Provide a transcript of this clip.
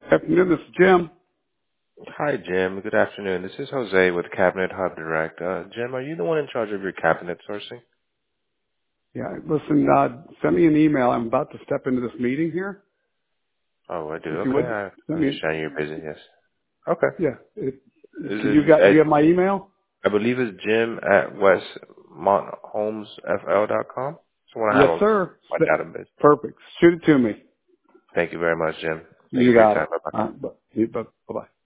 Afternoon, this is Jim. Hi, Jim. Good afternoon. This is Jose with Cabinet Hub Direct. Jim, are you the one in charge of your cabinet sourcing? Yeah, listen, send me an email. I'm about to step into this meeting here. Oh, I do. If you Okay, would, I send me, understand you're busy. Yes. Okay. yeah. Is Can it? do you have my email? I believe it's Jim at westmonthomesfl.com. So when I Yes, have sir. my database. Perfect. Shoot it to me. Thank you very much, Jim. Thank you You for your got time. it. Bye bye. Bye-bye.